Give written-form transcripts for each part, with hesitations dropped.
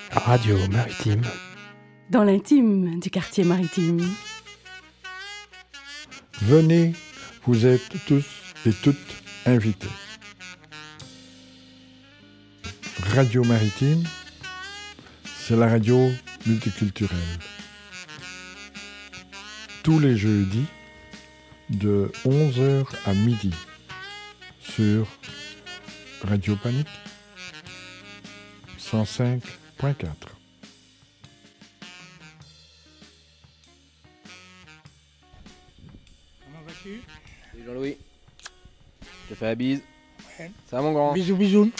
Radio Maritime. Dans l'intime du quartier maritime. Venez, vous êtes tous et toutes invités. Radio Maritime, c'est la radio multiculturelle. Tous les jeudis, de 11h à midi, sur Radio Panique 105.4. Comment vas-tu ? Salut Jean-Louis. Je te fais la bise. Ouais. Ça va mon grand ? Bisous, bisous.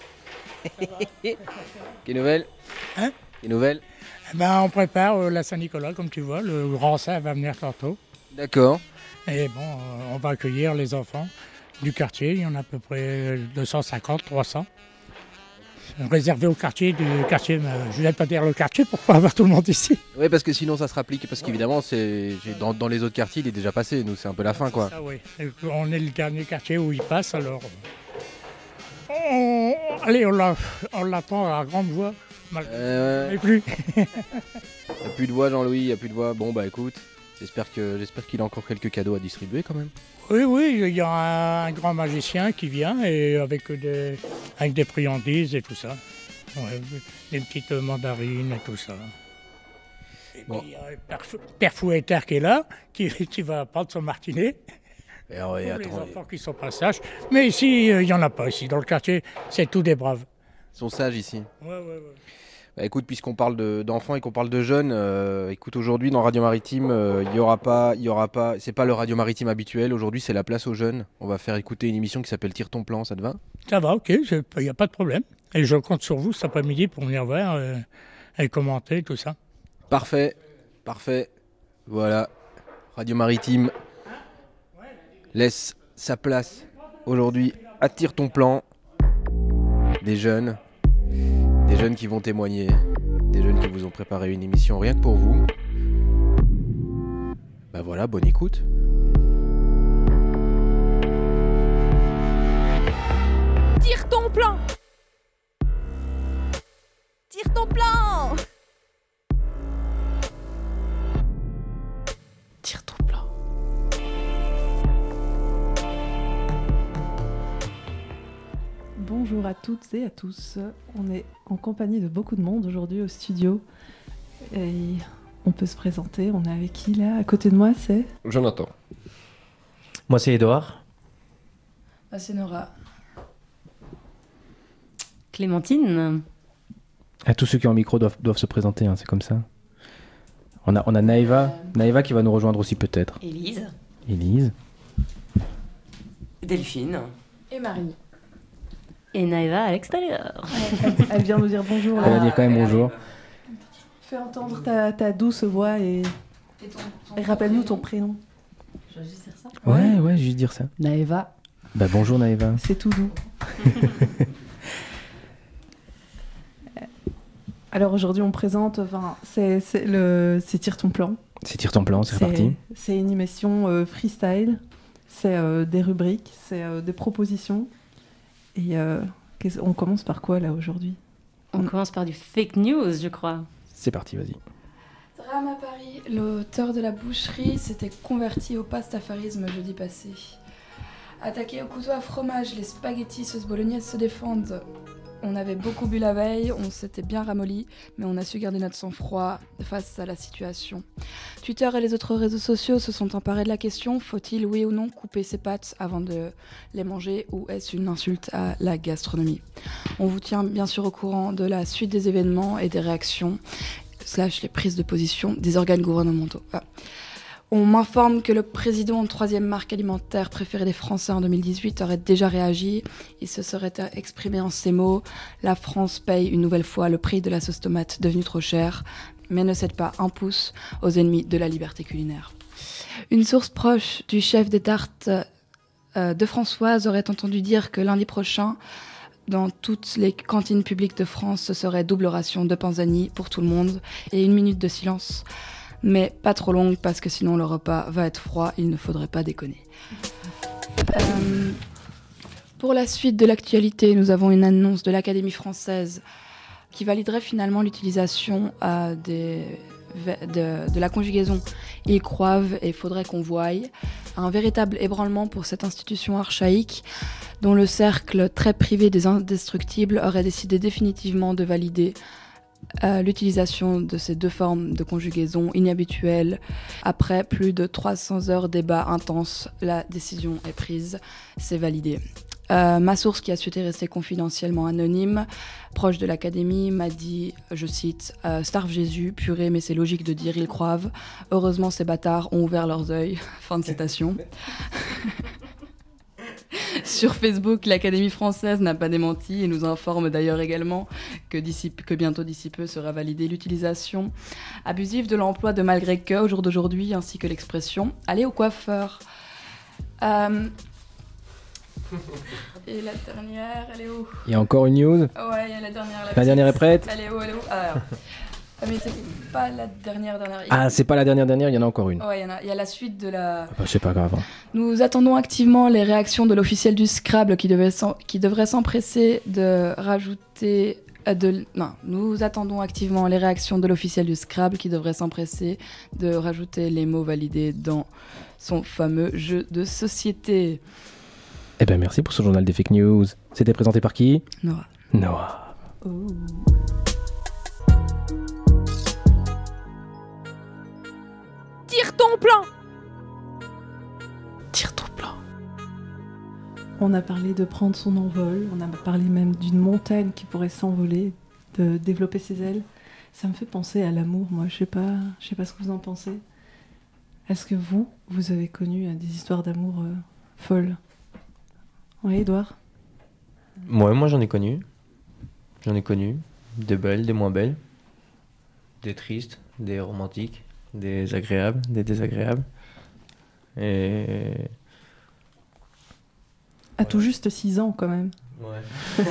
Quelle nouvelle ? Hein ? Quelle nouvelle ? Eh ben, on prépare la Saint-Nicolas, comme tu vois. Le grand saint va venir tantôt. D'accord. Et bon, on va accueillir les enfants du quartier. Il y en a à peu près 250, 300. Réservé au quartier je ne vais pas dire le quartier pour pas avoir tout le monde ici. Oui, parce que sinon ça se rapplique. Parce qu'évidemment, dans les autres quartiers, il est déjà passé. Nous, c'est un peu la fin, quoi. Ça, oui. Et on est le dernier quartier où il passe, alors... Allez, on l'attend à grande voix. Mais plus. Il n'y a plus de voix, Jean-Louis, il n'y a plus de voix. Bon, bah écoute, j'espère qu'il a encore quelques cadeaux à distribuer quand même. Oui, il y a un grand magicien qui vient et avec des friandises et tout ça. Ouais, des petites mandarines et tout ça. Et bon. Puis il y a Père Fouettard qui est là, qui va prendre son martinet. Et Pour les enfants qui sont pas sages. Mais ici, il n'y en a pas. Ici, dans le quartier, c'est tout des braves. Ils sont sages ici. Ouais. Bah écoute, puisqu'on parle d'enfants et qu'on parle de jeunes, écoute, aujourd'hui dans Radio Maritime, il y aura pas, c'est pas le Radio Maritime habituel. Aujourd'hui, c'est la place aux jeunes. On va faire écouter une émission qui s'appelle Tire ton plan, ça te va ? Ça va, ok, il n'y a pas de problème. Et je compte sur vous cet après-midi pour venir voir et commenter tout ça. Parfait. Voilà, Radio Maritime laisse sa place aujourd'hui à Tire ton plan. Des jeunes qui vont témoigner, des jeunes qui vous ont préparé une émission rien que pour vous. Bah voilà, bonne écoute. Tire ton plan. Tire ton plan. Tire ton plan. Bonjour à toutes et à tous. On est en compagnie de beaucoup de monde aujourd'hui au studio. Et on peut se présenter. On est avec qui là ? À côté de moi, c'est Jonathan. Moi, c'est Edouard. Ah, c'est Nora. Clémentine. Tous ceux qui ont un micro doivent se présenter, hein, c'est comme ça. On a Naïva qui va nous rejoindre aussi peut-être. Élise. Delphine. Et Marie. Et Naïva à l'extérieur. Elle vient nous dire bonjour. Elle va dire quand même bonjour. Fais entendre ta douce voix et rappelle-nous ton prénom. Je vais juste dire ça. Ouais, juste dire ça. Naïva. Bah bonjour Naïva. C'est tout doux. Alors aujourd'hui on présente, c'est Tire ton plan. C'est Tire ton plan, c'est reparti. C'est une émission freestyle, c'est des rubriques, c'est des propositions. Et on commence par quoi là aujourd'hui ? On commence par du fake news, je crois. C'est parti, vas-y. Drame à Paris, l'auteur de la boucherie s'était converti au pastafarisme jeudi passé. Attaqué au couteau à fromage, les spaghettis sauce bolognaise se défendent. On avait beaucoup bu la veille, on s'était bien ramolli, mais on a su garder notre sang-froid face à la situation. Twitter et les autres réseaux sociaux se sont emparés de la question, faut-il, oui ou non, couper ses pâtes avant de les manger, ou est-ce une insulte à la gastronomie ? On vous tient bien sûr au courant de la suite des événements et des réactions, / les prises de position des organes gouvernementaux. On m'informe que le président de 3e marque alimentaire préférée des Français en 2018 aurait déjà réagi. Il se serait exprimé en ces mots : la France paye une nouvelle fois le prix de la sauce tomate devenue trop chère, mais ne cède pas un pouce aux ennemis de la liberté culinaire. Une source proche du chef des tartes de Françoise aurait entendu dire que lundi prochain, dans toutes les cantines publiques de France, ce serait double ration de panzani pour tout le monde et 1 minute de silence. Mais pas trop longue parce que sinon le repas va être froid, il ne faudrait pas déconner. Pour la suite de l'actualité, nous avons une annonce de l'Académie française qui validerait finalement l'utilisation de la conjugaison « ils croivent » et « faudrait qu'on voie », un véritable ébranlement pour cette institution archaïque dont le cercle très privé des indestructibles aurait décidé définitivement de valider l'utilisation de ces deux formes de conjugaison inhabituelles. Après plus de 300 heures débats intenses, la décision est prise, c'est validé. Ma source, qui a souhaité rester confidentiellement anonyme, proche de l'académie, m'a dit, je cite, Starve Jésus, purée, mais c'est logique de dire ils croivent. Heureusement, ces bâtards ont ouvert leurs yeux. Fin de citation. Sur Facebook, l'Académie française n'a pas démenti et nous informe d'ailleurs également que bientôt d'ici peu sera validée l'utilisation abusive de l'emploi de malgré que au jour d'aujourd'hui, ainsi que l'expression « aller au coiffeur ». Et la dernière, elle est où ? Il y a encore une news ? Ouais, il y a la dernière. La dernière est prête ? Elle est où ? Alors, mais c'est pas la dernière. Ah, c'est pas la dernière, il y en a encore une. Ouais, il y a la suite de la... C'est pas grave. Nous attendons activement les réactions de l'officiel du Scrabble qui devrait s'empresser de rajouter... Nous attendons activement les réactions de l'officiel du Scrabble qui devrait s'empresser de rajouter les mots validés dans son fameux jeu de société. Eh ben merci pour ce journal des fake news. C'était présenté par qui ? Noah. Oh. Tire ton plan. On a parlé de prendre son envol, on a parlé même d'une montagne qui pourrait s'envoler, de développer ses ailes. Ça me fait penser à l'amour, moi, je sais pas ce que vous en pensez. Est-ce que vous avez connu des histoires d'amour folles ? Oui, Edouard ? Moi j'en ai connu. Des belles, des moins belles. Des tristes, des romantiques, des agréables, des désagréables. Et... À tout juste 6 ans, quand même. Ouais.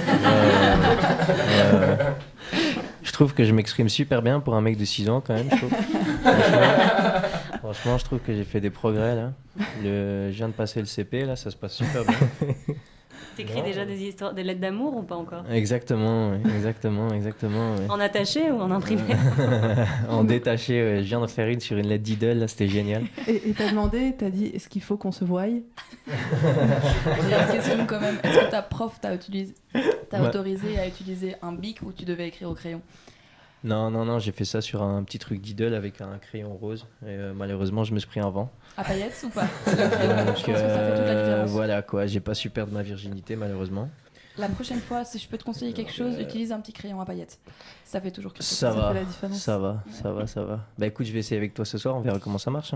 Je trouve que je m'exprime super bien pour un mec de 6 ans, quand même, je trouve. Franchement, je trouve que j'ai fait des progrès, là. Je viens de passer le CP, là, ça se passe super bien. T'écris déjà des lettres d'amour ou pas encore ? Exactement. Ouais. En attaché ou en imprimé ? En détaché, ouais. Je viens d'en faire une sur une lettre d'idole, là, c'était génial. Et t'as dit, est-ce qu'il faut qu'on se voie ? J'ai une question quand même. Est-ce que ta prof t'a autorisé à utiliser un bic ou tu devais écrire au crayon ? Non, j'ai fait ça sur un petit truc d'idole avec un crayon rose. Et malheureusement, je me suis pris un vent. À paillettes ou pas ? Je pense que ça fait toute la différence. Voilà quoi, j'ai pas su perdre ma virginité malheureusement. La prochaine fois, si je peux te conseiller quelque chose, utilise un petit crayon à paillettes. Ça fait toujours quelque chose. Ça fait la différence. Ça va. Bah écoute, je vais essayer avec toi ce soir, on verra comment ça marche. Hein.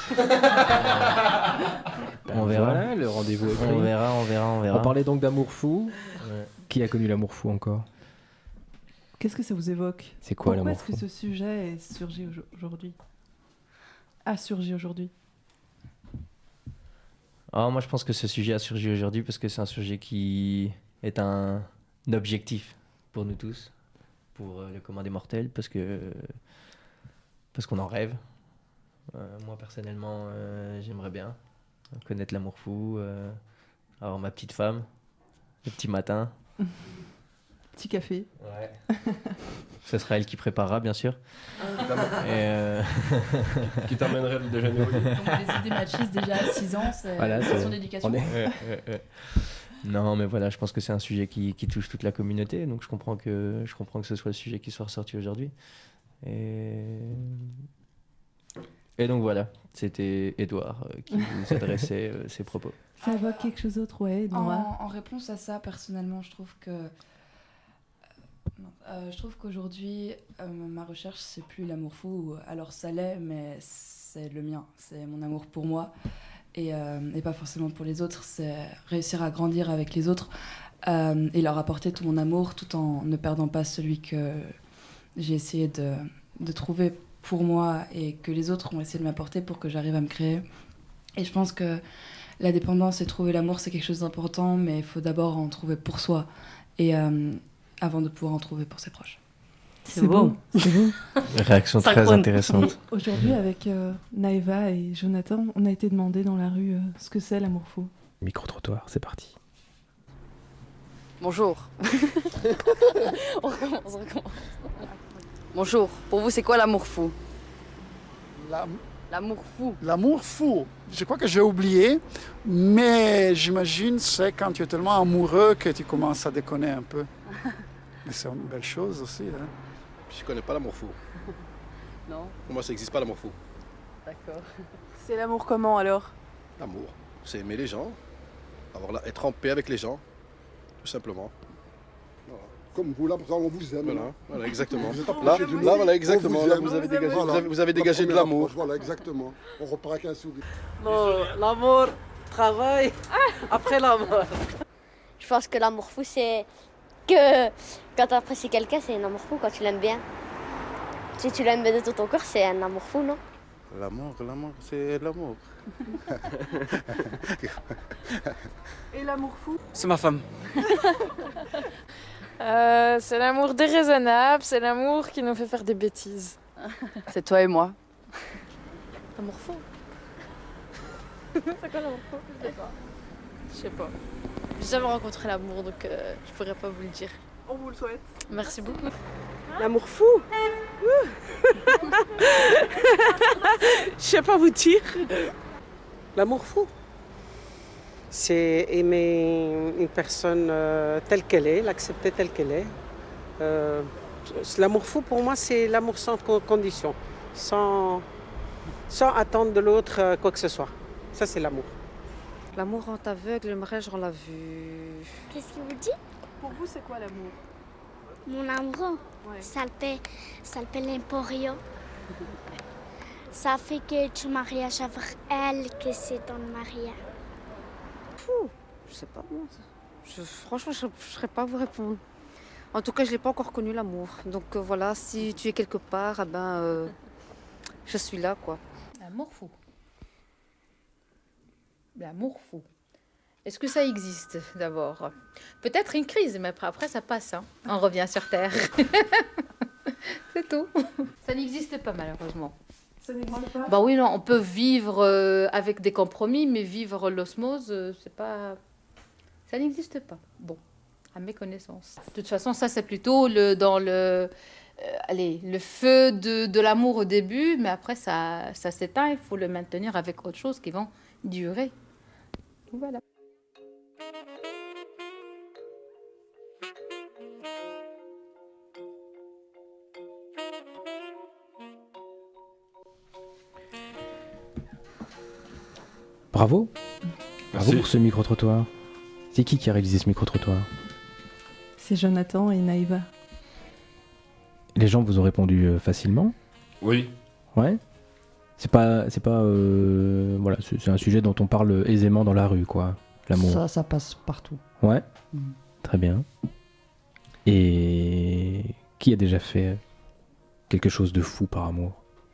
On verra. Voilà, le rendez-vous est pris. On verra. On parlait donc d'amour fou. Ouais. Qui a connu l'amour fou encore ? Qu'est-ce que ça vous évoque ? C'est quoi Pourquoi l'amour est-ce que ce sujet est surgi aujourd'hui ? A surgi aujourd'hui ? Moi je pense que ce sujet a surgi aujourd'hui parce que c'est un sujet qui est un objectif pour nous tous, pour le commun des mortels, parce qu'on en rêve. Moi personnellement, j'aimerais bien connaître l'amour fou, avoir ma petite femme, le petit matin. Petit café. Ouais. Ce sera elle qui préparera, bien sûr. Qui t'emmènerait le déjeuner au lit. Donc les idées machistes déjà à 6 ans, c'est une question d'éducation. Non, mais voilà, je pense que c'est un sujet qui touche toute la communauté, donc je comprends que ce soit le sujet qui soit ressorti aujourd'hui. Et donc voilà, c'était Edouard qui nous adressait ses propos. Ça évoque quelque chose d'autre, ouais, Edouard. En réponse à ça, personnellement, je trouve qu'aujourd'hui, ma recherche, c'est plus l'amour fou. Alors ça l'est, mais c'est le mien. C'est mon amour pour moi et pas forcément pour les autres. C'est réussir à grandir avec les autres et leur apporter tout mon amour tout en ne perdant pas celui que j'ai essayé de trouver pour moi et que les autres ont essayé de m'apporter pour que j'arrive à me créer. Et je pense que la dépendance et trouver l'amour, c'est quelque chose d'important, mais il faut d'abord en trouver pour soi. Et avant de pouvoir en trouver pour ses proches. C'est beau. Réaction très intéressante. Aujourd'hui, avec Naïva et Jonathan, on a été demandé dans la rue ce que c'est l'amour fou. Micro-trottoir, c'est parti. Bonjour. On recommence. Bonjour. Pour vous, c'est quoi l'amour fou? L'amour fou. L'amour fou. Je crois que j'ai oublié, mais j'imagine c'est quand tu es tellement amoureux que tu commences à déconner un peu. Mais c'est une belle chose aussi. Hein. Je connais pas l'amour fou. Non. Pour moi, ça n'existe pas l'amour fou. D'accord. C'est l'amour comment alors? L'amour, c'est aimer les gens, être en paix avec les gens, tout simplement. Voilà. Comme vous, là, on vous aime. Voilà, exactement. Voilà, exactement. Là, vous avez dégagé de l'amour. Voilà, exactement. On repart avec un sourire. Non, l'amour, travail, après la mort. Je pense que l'amour fou, c'est que quand tu apprécies quelqu'un, c'est un amour fou quand tu l'aimes bien. Si tu l'aimes bien de tout ton corps, c'est un amour fou, non? L'amour, c'est l'amour. Et l'amour fou? C'est ma femme. C'est l'amour déraisonnable, c'est l'amour qui nous fait faire des bêtises. C'est toi et moi. L'amour fou? C'est quoi l'amour fou? Je sais pas. J'ai jamais rencontré l'amour, donc je pourrais pas vous le dire. On vous le souhaite. Merci beaucoup. L'amour fou? Je sais pas vous dire. L'amour fou, c'est aimer une personne telle qu'elle est, l'accepter telle qu'elle est. L'amour fou, pour moi, c'est l'amour sans condition, sans attendre de l'autre quoi que ce soit. Ça, c'est l'amour. L'amour rend aveugle, le mariage rend la vue. Qu'est-ce qu'il vous dit? Pour vous, c'est quoi l'amour? Mon amour, ouais. s'appelle l'emporio. Ça fait que tu mariages avec elle, que c'est ton mariage. Fou, je sais pas moi. Franchement, je ne saurais pas vous répondre. En tout cas, je n'ai pas encore connu l'amour. Donc voilà, si tu es quelque part, je suis là, quoi. L'amour fou. L'amour fou. Est-ce que ça existe d'abord? Peut-être une crise, mais après ça passe. Hein. On revient sur Terre. C'est tout. Ça n'existe pas malheureusement. Ça n'existe pas? Bah oui, non, on peut vivre avec des compromis, mais vivre l'osmose, c'est pas... Ça n'existe pas. Bon, à mes connaissances. De toute façon, ça c'est plutôt le feu de l'amour au début, mais après ça s'éteint, il faut le maintenir avec autre chose qui vont durer. Voilà. Bravo. Bravo pour ce micro-trottoir. C'est qui a réalisé ce micro-trottoir? C'est Jonathan et Naïva. Les gens vous ont répondu facilement? Oui. Ouais. C'est pas voilà, c'est un sujet dont on parle aisément dans la rue, quoi. L'amour. Ça passe partout. Ouais. Très bien. Et qui a déjà fait quelque chose de fou par amour?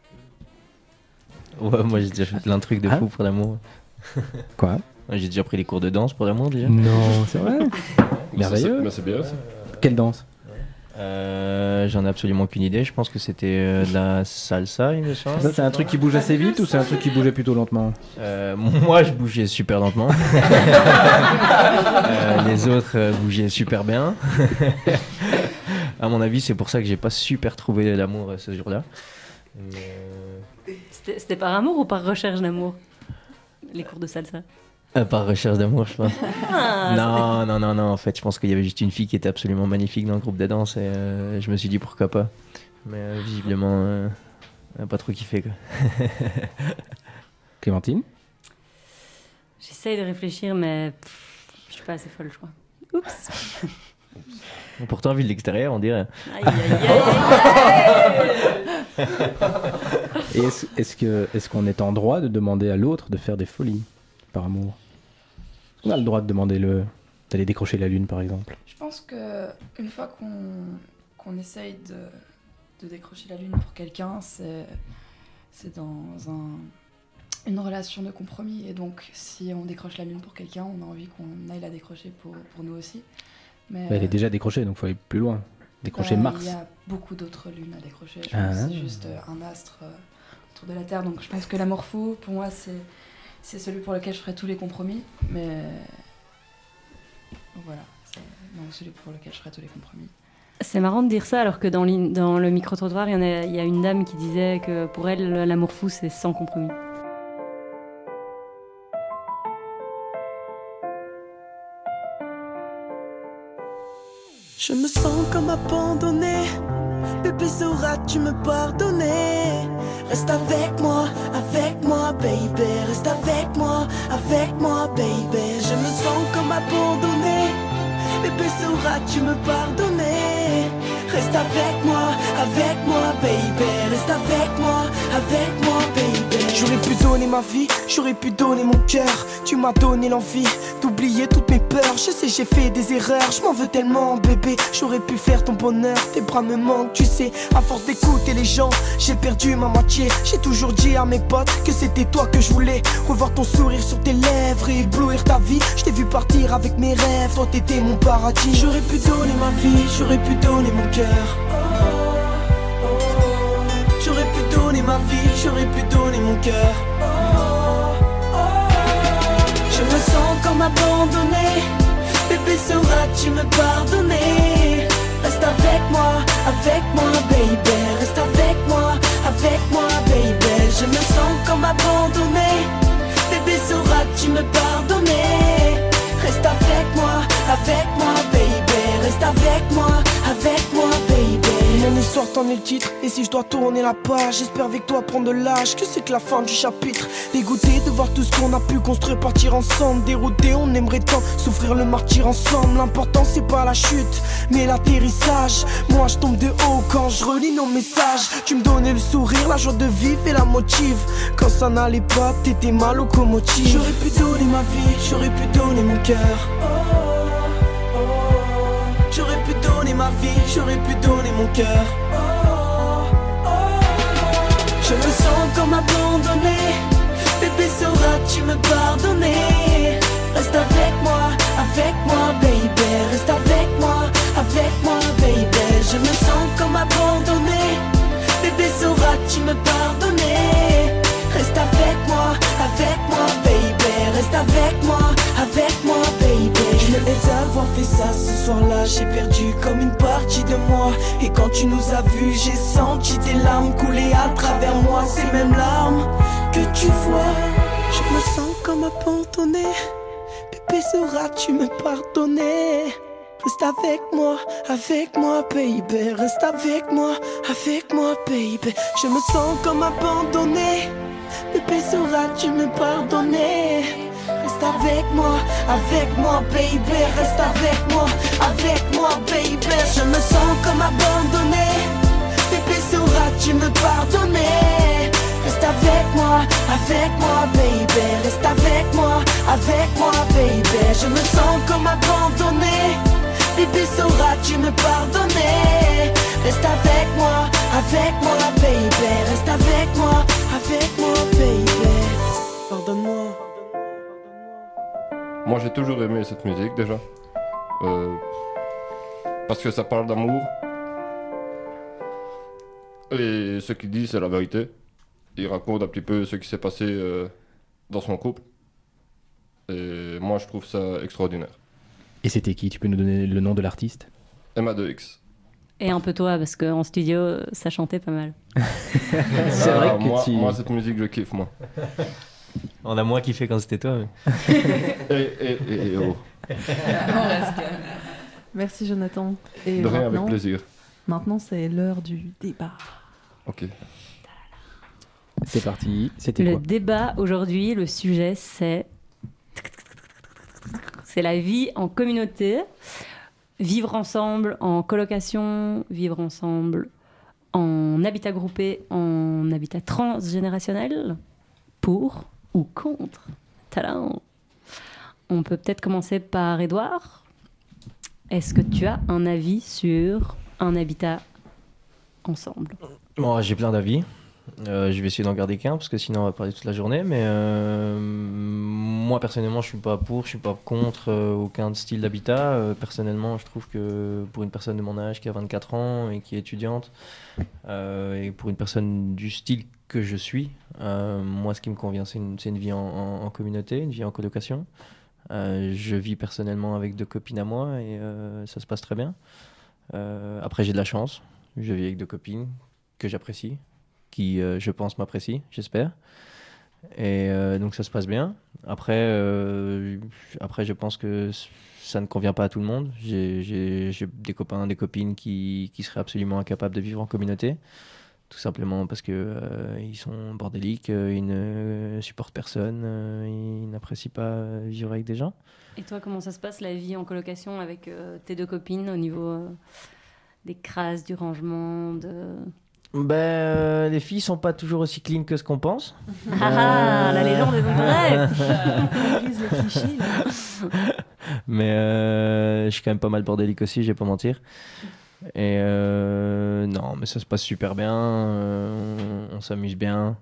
Ouais, moi j'ai déjà fait plein de trucs de fou pour l'amour. Quoi? J'ai déjà pris des cours de danse pour l'amour déjà. Non, c'est vrai. Merveilleux. C'est bien ça. Quelle danse? J'en ai absolument aucune idée. Je pense que c'était de la salsa, il me semble. Ça, c'est un truc qui bouge assez vite ou c'est un truc qui bougeait plutôt lentement? Moi, je bougeais super lentement. Les autres bougeaient super bien. À mon avis, c'est pour ça que j'ai pas super trouvé l'amour ce jour-là. C'était par amour ou par recherche d'amour, les cours de salsa? Par recherche d'amour, je pense. Non. En fait, je pense qu'il y avait juste une fille qui était absolument magnifique dans le groupe de danse et je me suis dit pourquoi pas. Mais visiblement, pas trop kiffé, quoi. Clémentine? J'essaye de réfléchir, mais je suis pas assez folle, je crois. Oups. Pourtant, vu de l'extérieur, on dirait. Et est-ce qu'on est en droit de demander à l'autre de faire des folies par amour? On a le droit de demander d'aller décrocher la lune, par exemple. Je pense que une fois qu'on essaye de décrocher la lune pour quelqu'un, c'est dans une relation de compromis. Et donc, si on décroche la lune pour quelqu'un, on a envie qu'on aille la décrocher pour nous aussi. Mais Elle est déjà décrochée, donc il faut aller plus loin. Décrocher Mars. Il y a beaucoup d'autres lunes à décrocher. Je pense que c'est juste un astre autour de la Terre. Donc, je pense que l'amour fou, pour moi, c'est celui pour lequel je ferai tous les compromis. Mais voilà. non, celui pour lequel je ferai tous les compromis. C'est marrant de dire ça, alors que dans le micro-trottoir, il y a une dame qui disait que pour elle, l'amour fou, c'est sans compromis. Je me sens comme abandonné. Bébé, sauras-tu me pardonner? Reste avec moi, baby. Reste avec moi, baby. Je me sens comme abandonné. Bébé, sauras-tu me pardonner? Reste avec moi, baby. Reste avec moi, baby. J'aurais pu donner ma vie, j'aurais pu donner mon cœur. Tu m'as donné l'envie d'oublier toutes mes peurs. Je sais, j'ai fait des erreurs, je m'en veux tellement, bébé. J'aurais pu faire ton bonheur, tes bras me manquent, tu sais. À force d'écouter les gens, j'ai perdu ma moitié. J'ai toujours dit à mes potes que c'était toi que je voulais. Revoir ton sourire sur tes lèvres et éblouir ta vie. Je t'ai vu partir avec mes rêves, toi t'étais mon paradis. J'aurais pu donner ma vie, j'aurais pu donner mon cœur. J'aurais pu donner ma vie, j'aurais pu donner mon cœur. Je me sens comme abandonné. Bébé, sauras-tu me pardonner? Reste avec moi, baby. Reste avec moi, baby. Je me sens comme abandonné. Bébé, sauras-tu me pardonner? Reste avec moi, baby. Reste avec moi, baby. Mon histoire t'en est le titre. Et si je dois tourner la page, j'espère avec toi prendre de l'âge. Que c'est que la fin du chapitre. Dégoûté de voir tout ce qu'on a pu construire, partir ensemble. Dérouté, on aimerait tant souffrir le martyr ensemble. L'important c'est pas la chute, mais l'atterrissage. Moi je tombe de haut quand je relis nos messages. Tu me donnais le sourire, la joie de vivre et la motive. Quand ça n'allait pas, t'étais ma locomotive. J'aurais pu donner ma vie, j'aurais pu donner mon cœur. J'aurais pu donner ma vie, j'aurais pu donner mon cœur. Je me sens comme abandonné. Bébé, sauras-tu me pardonner? Reste avec moi, baby. Reste avec moi, baby. Je me sens comme abandonné. Bébé, sauras-tu me pardonner? Reste avec moi, baby. Reste avec moi, baby. Je me hais d'avoir fait ça ce soir-là. J'ai perdu comme une partie de moi. Et quand tu nous as vus, j'ai senti tes larmes couler à travers moi. Ces mêmes larmes que tu vois. Je me sens comme abandonné. Bébé, sauras-tu me pardonner? Reste avec moi, baby. Reste avec moi, baby. Je me sens comme abandonné. Bébé, sauras-tu me pardonner? Reste avec moi, baby. Reste avec moi, baby. Je me sens comme abandonné. Bébé, sauras-tu me pardonner? Reste avec moi, baby. Reste avec moi, baby. Je me sens comme abandonné. Bébé, sauras-tu me pardonner? Reste avec moi, baby. Reste avec moi, baby. Pardonne-moi. Moi j'ai toujours aimé cette musique déjà. Parce que ça parle d'amour. Et ce qu'il dit c'est la vérité. Il raconte un petit peu ce qui s'est passé dans son couple. Et moi je trouve ça extraordinaire. Et c'était qui? Tu peux nous donner le nom de l'artiste? Emma2X. Et un peu toi, parce qu'en studio, ça chantait pas mal. C'est vrai que moi cette musique je kiffe moi. On a moins kiffé quand c'était toi. Et oh. On reste calme. Merci Jonathan. Et de rien, avec plaisir. Maintenant c'est l'heure du débat. Ok. C'est parti. C'était quoi? Le débat aujourd'hui, le sujet c'est la vie en communauté, vivre ensemble en colocation, vivre ensemble en habitat groupé, en habitat transgénérationnel, pour ou contre. Tadam. On peut peut-être commencer par Édouard. Est-ce que tu as un avis sur un habitat ensemble? Bon, j'ai plein d'avis. Je vais essayer d'en garder qu'un parce que sinon on va parler toute la journée. Mais moi personnellement, je suis pas pour, je suis pas contre aucun style d'habitat. Personnellement, je trouve que pour une personne de mon âge qui a 24 ans et qui est étudiante, et pour une personne du style que je suis, moi ce qui me convient c'est une vie en communauté, une vie en colocation. Je vis personnellement avec 2 copines à moi et ça se passe très bien. Après, j'ai de la chance. Je vis avec 2 copines que j'apprécie, qui, je pense, m'apprécient, j'espère. Et donc, ça se passe bien. Après, je pense que ça ne convient pas à tout le monde. J'ai des copains, des copines qui seraient absolument incapables de vivre en communauté. Tout simplement parce que ils sont bordéliques, ils ne supportent personne, ils n'apprécient pas vivre avec des gens. Et toi, comment ça se passe la vie en colocation avec tes 2 copines au niveau des crasses, du rangement, Les filles sont pas toujours aussi clean que ce qu'on pense. La légende est vraie. On brise le cliché, là. Mais je suis quand même pas mal bordélique aussi, je vais pas mentir. Et non, mais ça se passe super bien, on s'amuse bien.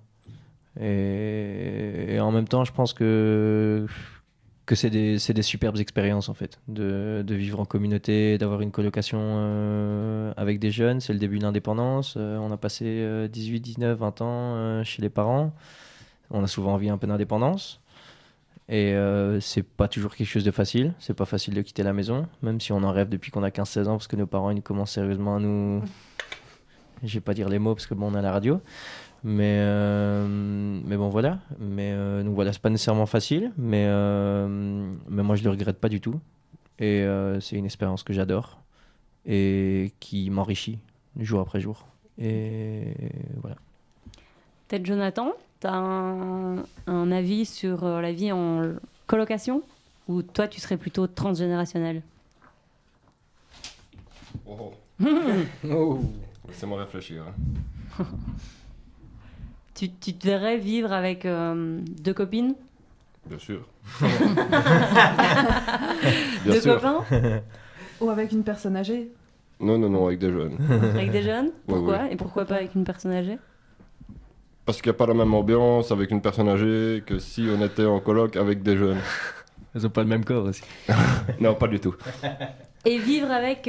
Et en même temps, je pense que c'est des superbes expériences en fait, de vivre en communauté, d'avoir une colocation avec des jeunes. C'est le début de l'indépendance. On a passé 18, 19, 20 ans chez les parents. On a souvent envie un peu d'indépendance. Et c'est pas toujours quelque chose de facile. C'est pas facile de quitter la maison, même si on en rêve depuis qu'on a 15-16 ans, parce que nos parents ils commencent sérieusement à nous... Je vais pas dire les mots parce que bon, on a la radio. Mais bon, voilà. Donc voilà, c'est pas nécessairement facile, mais moi je le regrette pas du tout. Et c'est une expérience que j'adore et qui m'enrichit jour après jour. Et voilà. Peut-être Jonathan, tu as un avis sur la vie en colocation, ou toi tu serais plutôt transgénérationnel? Laissez-moi réfléchir. Tu te verrais vivre avec 2 copines? Bien sûr. Bien 2 copains? Ou avec une personne âgée? Non, avec des jeunes. Avec des jeunes? Pourquoi? Oui. Et pourquoi pas avec une personne âgée? Parce qu'il n'y a pas la même ambiance avec une personne âgée que si on était en coloc avec des jeunes. Ils n'ont pas le même corps aussi. Non, pas du tout. Et vivre avec,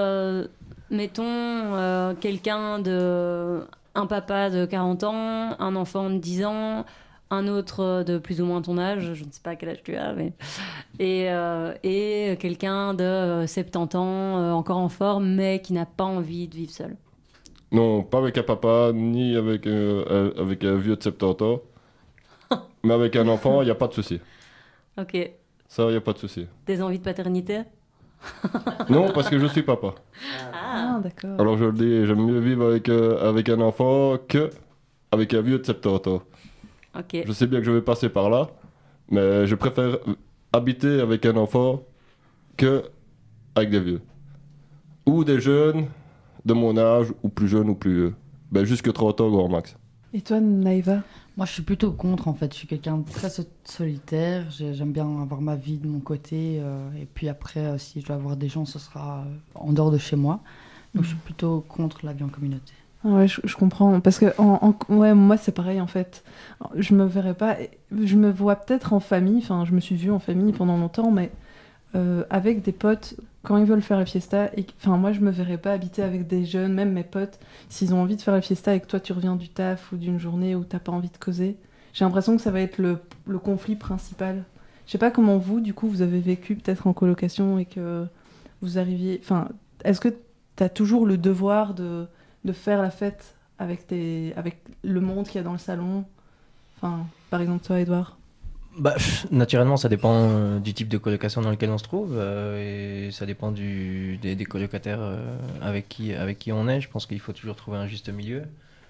mettons, quelqu'un un papa de 40 ans, un enfant de 10 ans, un autre de plus ou moins ton âge, je ne sais pas quel âge tu as, mais... et quelqu'un de 70 ans, encore en forme, mais qui n'a pas envie de vivre seul. Non, pas avec un papa, ni avec un vieux de 70 ans. Mais avec un enfant, il n'y a pas de souci. Ok. Ça, il n'y a pas de souci. Des envies de paternité? Non, parce que je suis papa. Ah, d'accord. Alors je le dis, j'aime mieux vivre avec un enfant qu'avec un vieux de 70 ans. Ok. Je sais bien que je vais passer par là, mais je préfère habiter avec un enfant qu'avec des vieux. Ou des jeunes de mon âge, ou plus jeunes ou plus vieux. Ben, jusque 30 ans, grand max. Et toi, Naïva? Moi, je suis plutôt contre, en fait. Je suis quelqu'un de très solitaire. J'aime bien avoir ma vie de mon côté. Et puis après, si je dois avoir des gens, ce sera en dehors de chez moi. Donc, je suis plutôt contre la vie en communauté. Ouais, je comprends. Parce que ouais, moi, c'est pareil, en fait. Je me verrais pas... Je me vois peut-être en famille. Enfin, je me suis vue en famille pendant longtemps, mais avec des potes, quand ils veulent faire la fiesta... Enfin, moi, je me verrais pas habiter avec des jeunes, même mes potes. S'ils ont envie de faire la fiesta et que toi, tu reviens du taf ou d'une journée où t'as pas envie de causer, j'ai l'impression que ça va être le conflit principal. Je sais pas comment vous, du coup, vous avez vécu peut-être en colocation et que vous arriviez... Enfin, est-ce que t'as toujours le devoir de faire la fête avec le monde qu'il y a dans le salon? Enfin, par exemple, toi, Edouard? Bah, naturellement, ça dépend du type de colocation dans lequel on se trouve et ça dépend des colocataires avec qui on est. Je pense qu'il faut toujours trouver un juste milieu.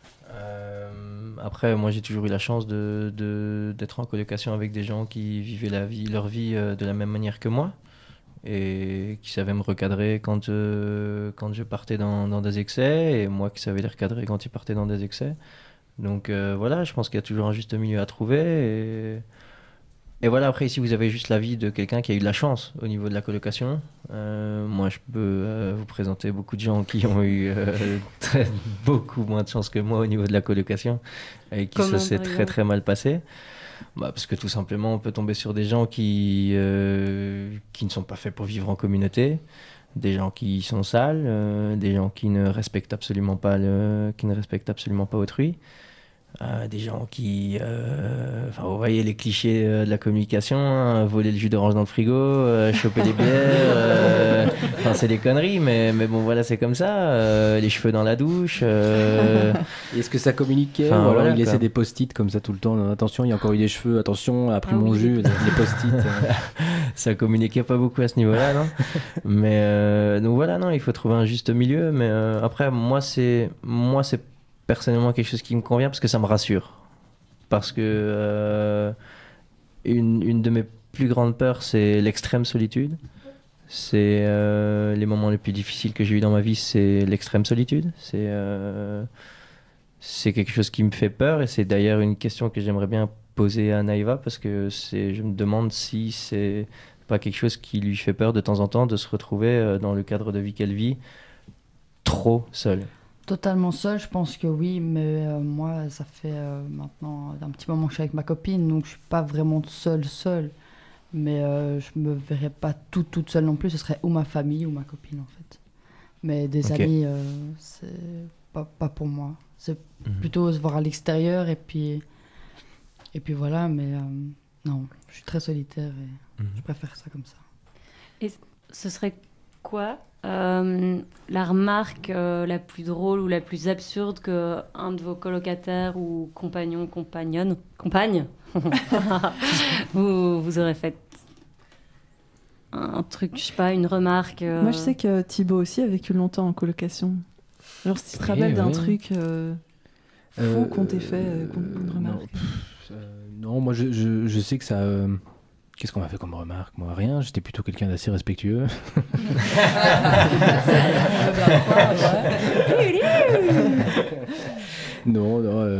Après, moi, j'ai toujours eu la chance d'être en colocation avec des gens qui vivaient leur vie de la même manière que moi et qui savaient me recadrer quand je partais dans des excès et moi qui savais les recadrer quand ils partaient dans des excès. Donc voilà, je pense qu'il y a toujours un juste milieu à trouver et voilà, après ici vous avez juste l'avis de quelqu'un qui a eu de la chance au niveau de la colocation. Moi je peux vous présenter beaucoup de gens qui ont eu beaucoup moins de chance que moi au niveau de la colocation et qui ça s'est très très mal passé. Parce que tout simplement on peut tomber sur des gens qui ne sont pas faits pour vivre en communauté, des gens qui sont sales, des gens qui ne respectent absolument pas autrui. Des gens qui... vous voyez les clichés de la communication, hein, voler le jus d'orange dans le frigo, choper les bières, c'est des conneries, mais bon, voilà, c'est comme ça. Les cheveux dans la douche. Est-ce que ça communiquait ou alors il laissait des post-it comme ça tout le temps? Attention, il y a encore eu des cheveux, attention, a pris mon jus, les post-it. Ça communiquait pas beaucoup à ce niveau-là, non. Mais donc voilà, non, il faut trouver un juste milieu. Mais après, moi, c'est personnellement quelque chose qui me convient parce que ça me rassure. Parce que une de mes plus grandes peurs, c'est l'extrême solitude. C'est les moments les plus difficiles que j'ai eu dans ma vie, c'est l'extrême solitude. C'est quelque chose qui me fait peur et c'est d'ailleurs une question que j'aimerais bien poser à Naïva parce que je me demande si c'est pas quelque chose qui lui fait peur de temps en temps de se retrouver dans le cadre de vie qu'elle vit trop seule. Totalement seule, je pense que oui, mais moi, ça fait maintenant un petit moment que je suis avec ma copine, donc je suis pas vraiment seule. Mais je me verrais pas toute seule non plus, ce serait ou ma famille ou ma copine en fait. Mais des amis, c'est pas pour moi. C'est plutôt se voir à l'extérieur et puis voilà, mais non, je suis très solitaire et je préfère ça comme ça. Et ce serait quoi la remarque la plus drôle ou la plus absurde que un de vos colocataires ou compagne vous aurez fait? Un truc, je sais pas, une remarque. Moi, je sais que Thibaut aussi a vécu longtemps en colocation. Genre, si tu te rappelles d'un truc fou qu'on t'ait fait, une remarque. Non, moi, je sais que ça... Qu'est-ce qu'on m'a fait comme remarque? Moi, rien. J'étais plutôt quelqu'un d'assez respectueux. Non.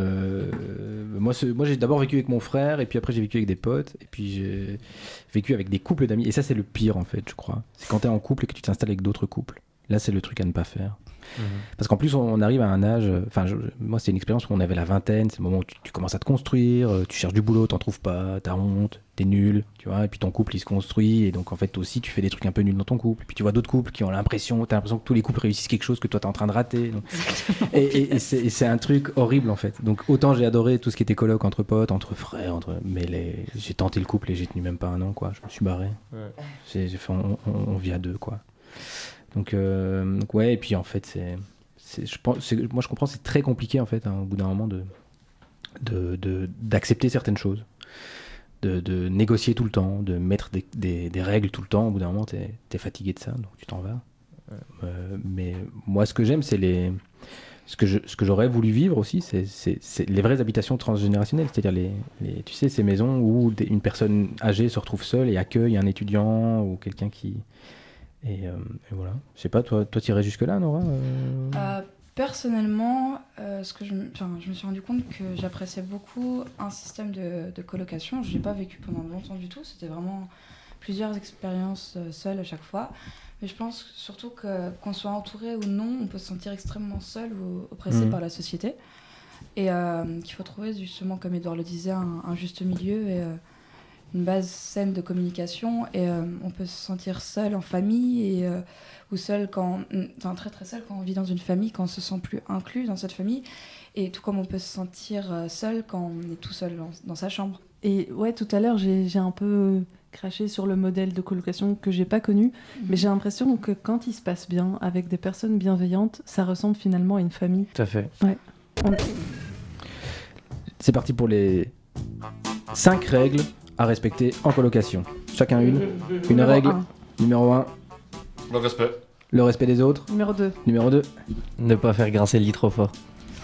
Moi, j'ai d'abord vécu avec mon frère, et puis après, j'ai vécu avec des potes, et puis j'ai vécu avec des couples d'amis. Et ça, c'est le pire, en fait, je crois. C'est quand t'es en couple et que tu t'installes avec d'autres couples. Là, c'est le truc à ne pas faire. Parce qu'en plus, on arrive à un âge... moi, c'est une expérience où on avait la vingtaine. C'est le moment où tu commences à te construire, tu cherches du boulot, t'en trouves pas, t'as honte, t'es nul, tu vois. Et puis ton couple, il se construit. Et donc, en fait, toi aussi, tu fais des trucs un peu nuls dans ton couple. Et puis tu vois d'autres couples qui ont t'as l'impression que tous les couples réussissent quelque chose que toi, t'es en train de rater. Donc... et c'est un truc horrible, en fait. Donc, autant j'ai adoré tout ce qui était coloc entre potes, entre frères, mais j'ai tenté le couple et j'ai tenu même pas un an, quoi. Je me suis barré. Ouais. On vit à deux, quoi. Donc ouais, et puis en fait moi je comprends, c'est très compliqué en fait, hein, au bout d'un moment d'accepter certaines choses, de négocier tout le temps, de mettre des règles tout le temps. Au bout d'un moment t'es fatigué de ça, donc tu t'en vas. Mais moi ce que j'aime, c'est ce que j'aurais voulu vivre aussi, c'est les vraies habitations transgénérationnelles, c'est-à-dire tu sais, ces maisons où une personne âgée se retrouve seule et accueille un étudiant ou quelqu'un qui... Et voilà. Je sais pas, toi t'irais jusque-là, Nora Personnellement, je me suis rendu compte que j'appréciais beaucoup un système de colocation. Je ne l'ai pas vécu pendant longtemps du tout. C'était vraiment plusieurs expériences seules à chaque fois. Mais je pense surtout qu'on soit entouré ou non, on peut se sentir extrêmement seul ou oppressé par la société. Et qu'il faut trouver justement, comme Edouard le disait, un juste milieu et une base saine de communication. Et on peut se sentir seul en famille ou seul très très seul quand on vit dans une famille, quand on se sent plus inclus dans cette famille. Et tout comme on peut se sentir seul quand on est tout seul dans sa chambre. Et ouais, tout à l'heure, j'ai un peu craché sur le modèle de colocation que j'ai pas connu, mais j'ai l'impression que quand il se passe bien, avec des personnes bienveillantes, ça ressemble finalement à une famille. Tout à fait. Ouais. C'est parti pour les 5 règles à respecter en colocation. Chacun une règle. Numéro 1. Le respect. Le respect des autres. Numéro 2. Numéro 2. Ne pas faire grincer le lit trop fort.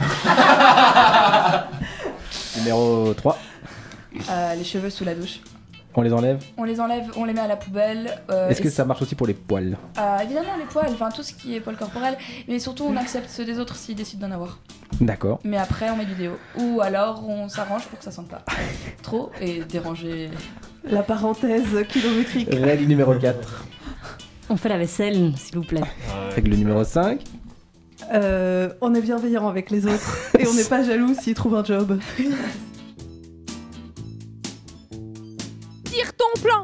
Numéro 3. Les cheveux sous la douche. On les enlève. On les enlève, on les met à la poubelle. Est-ce que ça marche aussi pour les poils? Évidemment, les poils, tout ce qui est poils corporels. Mais surtout, on accepte ceux des autres s'ils décident d'en avoir. D'accord. Mais après, on met du déo. Ou alors, on s'arrange pour que ça sente pas trop et déranger. La parenthèse kilométrique. Règle numéro 4. On fait la vaisselle, s'il vous plaît. Règle numéro 5. On est bienveillant avec les autres et on n'est pas jaloux s'ils trouvent un job. Tire ton plan.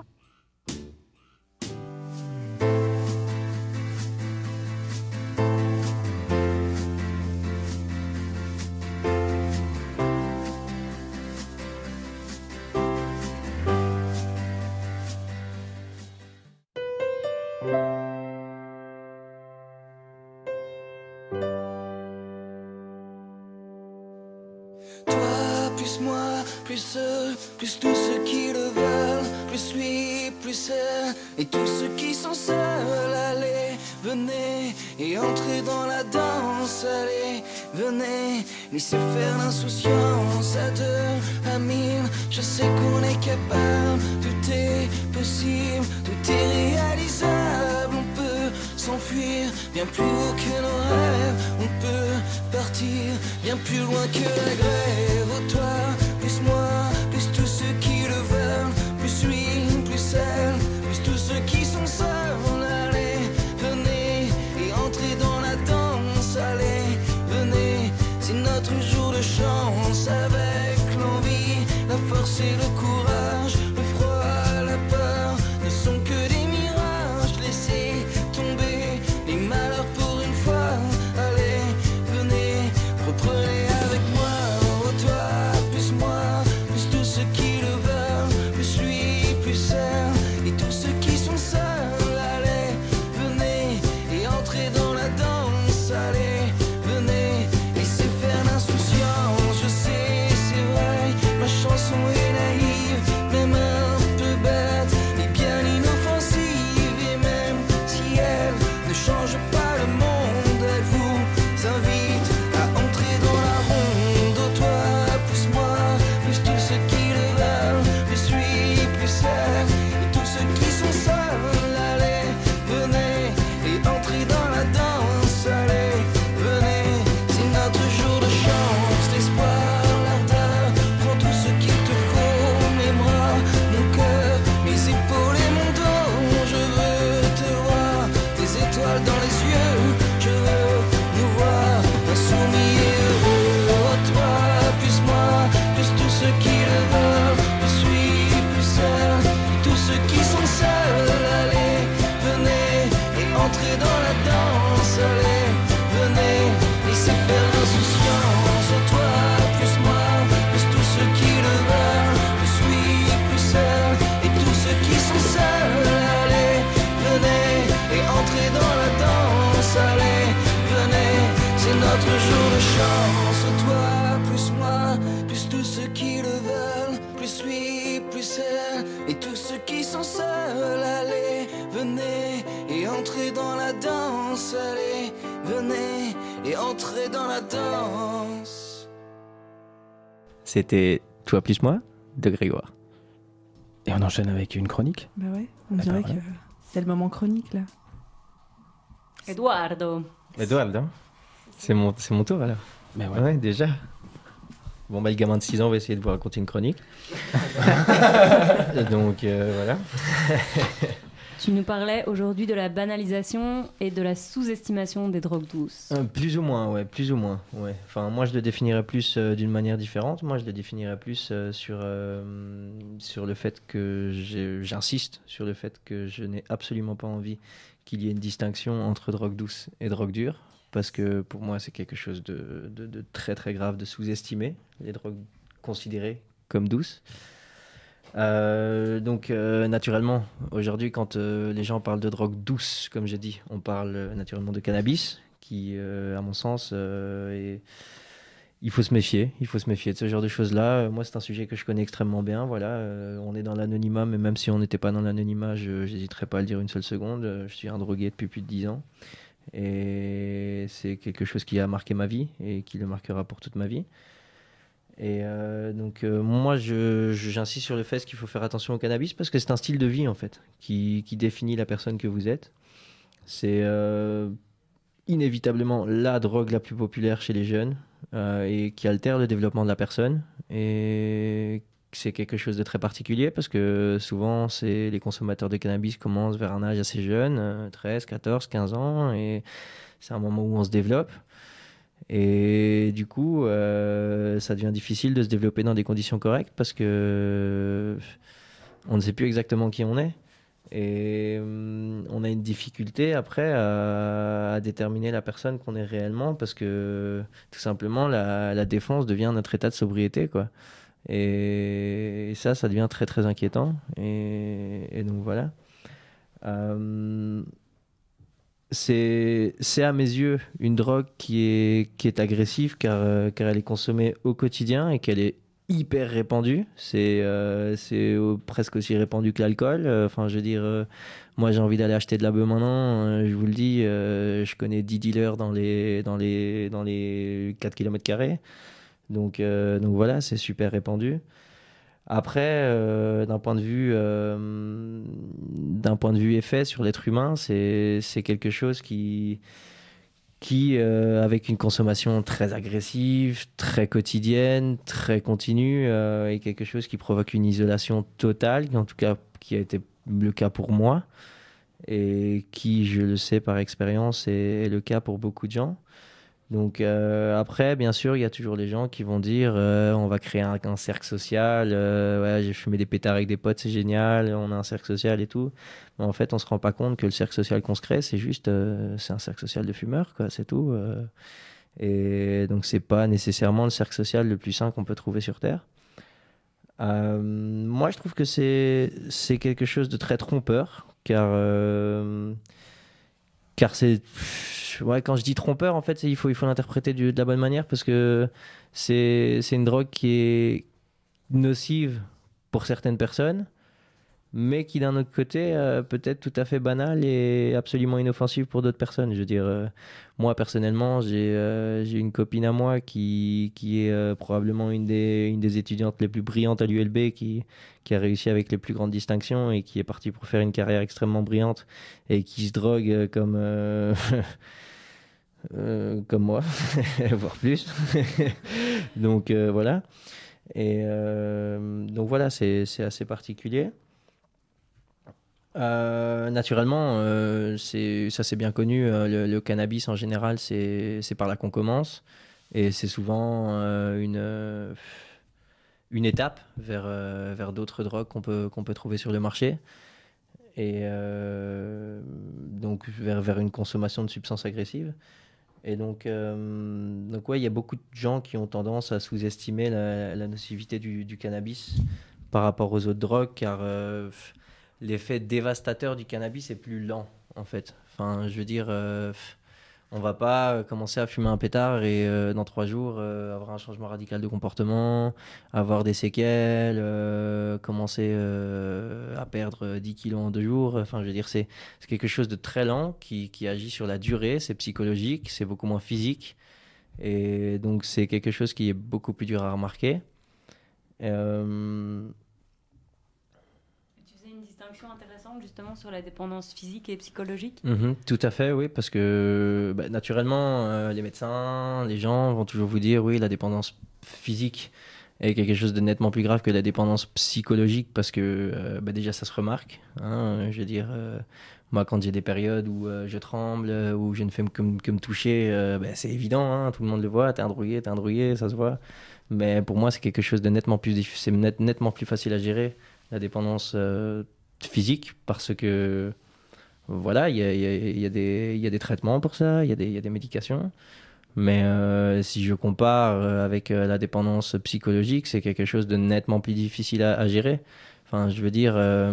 Toi, plus moi, plus eux, plus tous ceux qui le veulent, plus lui, plus elle, et tous ceux qui sont seuls. Allez, venez et entrez dans la danse. Allez, venez, laissez faire l'insouciance. À deux, à mille, je sais qu'on est capable. Tout est possible, tout est réalisable. On peut s'enfuir bien plus haut que nos rêves. On peut partir bien plus loin que la grève. Oh, toi, plus moi, plus tous ceux qui le veulent, plus lui, plus elle, plus tous ceux qui sont seuls. Allez, venez et entrez dans la danse. Allez, venez, c'est notre jour de chance. Avec l'envie, la force et le courage, le froid, la peur ne sont que des mirages. Laissez tomber les malheurs pour une fois. Allez, venez, reprenez avec moi. Oh, toi, plus moi, plus tous ceux qui le veulent, plus lui, plus elle, et tous ceux qui sont seuls. Allez, venez et entrez dans la danse. Allez, venez, laissez faire l'insouciance. Je sais, c'est vrai, ma chanson est naïve, même un peu bête, mais bien inoffensive. Et même si elle ne change pas le monde, elle vous invite à entrer dans la ronde. Oh, toi, plus moi, plus tous ceux qui le veulent, plus lui, plus elle, et tous ceux qui sont seuls. Allez, venez et entrez dans la danse. Allez, venez, c'est notre jour de chance. L'espoir, l'ardeur, prends tout ce qu'il te faut. Mes bras, mon cœur, mes épaules et mon dos. Je veux te voir, tes étoiles dans les yeux. Je veux nous voir insoumis et heureux. Oh, toi, plus moi, plus tous ceux qui le veulent, plus lui, plus elle, et tous ceux qui sont seuls. Allez, venez et entrez dans la danse. Allez, venez, laissez faire l'insouciance. Oh, toi, plus moi, plus tous ceux qui le veulent, plus lui, plus elle, et tous ceux qui sont seuls. Allez, venez et entrez dans la danse. Allez, venez, c'est notre jour de chance. Oh, toi, plus moi, plus tous ceux qui le veulent, plus lui, plus elle, et tous ceux qui sont seuls. Allez, venez et entrez dans la danse. Allez, venez et entrez dans la danse. C'était Toi plus moi de Grégoire. Et on enchaîne avec une chronique. Bah ouais, on dirait que c'est le moment chronique là. Eduardo. Eduardo, c'est mon tour alors. Mais ouais, déjà. Bon, bah, le gamin de 6 ans va essayer de vous raconter une chronique. Donc, voilà. Tu nous parlais aujourd'hui de la banalisation et de la sous-estimation des drogues douces. Plus ou moins, ouais, plus ou moins. Ouais. Enfin, moi, je le définirais plus d'une manière différente. Moi, je le définirais plus sur le fait que j'insiste sur le fait que je n'ai absolument pas envie qu'il y ait une distinction entre drogue douce et drogue dure. Parce que pour moi, c'est quelque chose de très très grave de sous-estimer les drogues considérées comme douces. Donc naturellement, aujourd'hui, quand les gens parlent de drogue douce, comme j'ai dit, on parle naturellement de cannabis, qui, à mon sens, il faut se méfier. Il faut se méfier de ce genre de choses-là. Moi, c'est un sujet que je connais extrêmement bien. Voilà, on est dans l'anonymat, mais même si on n'était pas dans l'anonymat, je n'hésiterais pas à le dire une seule seconde. Je suis un drogué depuis plus de 10 ans. Et c'est quelque chose qui a marqué ma vie et qui le marquera pour toute ma vie. Et donc moi j'insiste sur le fait qu'il faut faire attention au cannabis parce que c'est un style de vie en fait qui définit la personne que vous êtes. C'est inévitablement la drogue la plus populaire chez les jeunes et qui altère le développement de la personne, et c'est quelque chose de très particulier parce que souvent les consommateurs de cannabis commencent vers un âge assez jeune, 13, 14, 15 ans, et c'est un moment où on se développe. Et du coup, ça devient difficile de se développer dans des conditions correctes parce que on ne sait plus exactement qui on est. Et on a une difficulté après à déterminer la personne qu'on est réellement parce que tout simplement la défense devient notre état de sobriété, quoi. Et ça devient très très inquiétant. Et donc voilà. c'est à mes yeux une drogue qui est agressive car elle est consommée au quotidien et qu'elle est hyper répandue. C'est presque aussi répandu que l'alcool. Enfin, je veux dire, moi j'ai envie d'aller acheter de la beuh maintenant. Je vous le dis, je connais 10 dealers dans les 4 km². Donc voilà, c'est super répandu. Après, d'un point de vue effet sur l'être humain, c'est quelque chose qui avec une consommation très agressive, très quotidienne, très continue, est quelque chose qui provoque une isolation totale, en tout cas qui a été le cas pour moi, et qui, je le sais par expérience, est le cas pour beaucoup de gens. Donc après, bien sûr, il y a toujours les gens qui vont dire on va créer un cercle social, ouais, j'ai fumé des pétards avec des potes, c'est génial, on a un cercle social et tout. Mais en fait, on se rend pas compte que le cercle social qu'on se crée, c'est juste c'est un cercle social de fumeurs, quoi, c'est tout. Et donc c'est pas nécessairement le cercle social le plus sain qu'on peut trouver sur Terre. Moi, je trouve que c'est quelque chose de très trompeur, car c'est... Ouais, quand je dis trompeur, en fait, il faut l'interpréter de la bonne manière parce que c'est une drogue qui est nocive pour certaines personnes, mais qui d'un autre côté peut être tout à fait banale et absolument inoffensive pour d'autres personnes. Je veux dire, moi personnellement, j'ai une copine à moi qui est probablement une des étudiantes les plus brillantes à l'ULB, qui a réussi avec les plus grandes distinctions et qui est partie pour faire une carrière extrêmement brillante et qui se drogue comme comme moi, voire plus. Donc voilà. Et donc voilà, c'est assez particulier. Naturellement, ça c'est bien connu, le cannabis en général, c'est par là qu'on commence. Et c'est souvent une étape vers d'autres drogues qu'on peut trouver sur le marché. Et donc vers une consommation de substances agressives. Et donc ouais, il y a beaucoup de gens qui ont tendance à sous-estimer la nocivité du cannabis par rapport aux autres drogues, car l'effet dévastateur du cannabis est plus lent, en fait. Enfin, je veux dire, on va pas commencer à fumer un pétard et dans 3 jours avoir un changement radical de comportement, avoir des séquelles, commencer à perdre 10 kilos en 2 jours. Enfin, je veux dire, c'est quelque chose de très lent qui agit sur la durée, c'est psychologique, c'est beaucoup moins physique. Et donc, c'est quelque chose qui est beaucoup plus dur à remarquer. Intéressante justement sur la dépendance physique et psychologique. Tout à fait, oui, parce que naturellement, les médecins, les gens vont toujours vous dire oui, la dépendance physique est quelque chose de nettement plus grave que la dépendance psychologique, parce que déjà ça se remarque. Hein, je veux dire, moi quand j'ai des périodes où je tremble, où je ne fais que me toucher, c'est évident, hein, tout le monde le voit, t'es un drogué, ça se voit. Mais pour moi, c'est quelque chose de nettement plus nettement plus facile à gérer, la dépendance physique, parce que voilà, il y a des traitements pour ça, il y a des médications, mais si je compare avec la dépendance psychologique, c'est quelque chose de nettement plus difficile à gérer. Enfin, je veux dire,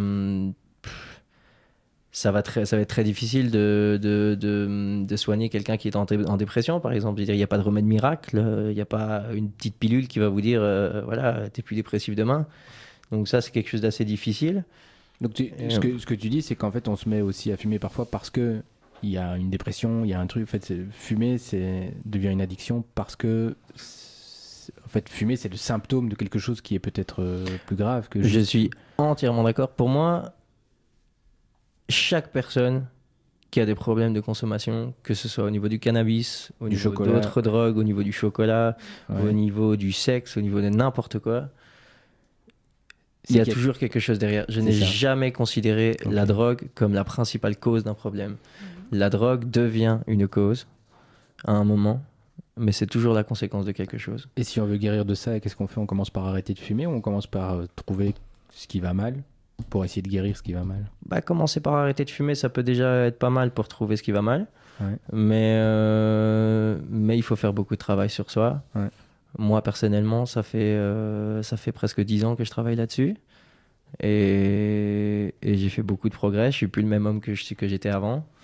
ça va être très difficile de soigner quelqu'un qui est en dépression, par exemple. Je veux dire, il n'y a pas de remède miracle, il n'y a pas une petite pilule qui va vous dire voilà, t'es plus dépressif demain. Donc ça, c'est quelque chose d'assez difficile. Donc ce que tu dis, c'est qu'en fait, on se met aussi à fumer parfois parce que il y a une dépression, il y a un truc. En fait, fumer, devient une addiction parce que, en fait, fumer, c'est le symptôme de quelque chose qui est peut-être plus grave que. Je suis entièrement d'accord. Pour moi, chaque personne qui a des problèmes de consommation, que ce soit au niveau du cannabis, au niveau d'autres drogues, au niveau du chocolat, au niveau du sexe, au niveau de n'importe quoi. Il y a toujours quelque chose derrière. Je n'ai jamais considéré la drogue comme la principale cause d'un problème. La drogue devient une cause à un moment, mais c'est toujours la conséquence de quelque chose. Et si on veut guérir de ça, qu'est-ce qu'on fait ? On commence par arrêter de fumer ou on commence par trouver ce qui va mal pour essayer de guérir ce qui va mal ? Commencer par arrêter de fumer, ça peut déjà être pas mal pour trouver ce qui va mal. Ouais. Mais il faut faire beaucoup de travail sur soi. Ouais. Moi, personnellement, ça fait presque 10 ans que je travaille là-dessus. Et j'ai fait beaucoup de progrès. Je suis plus le même homme que j'étais avant.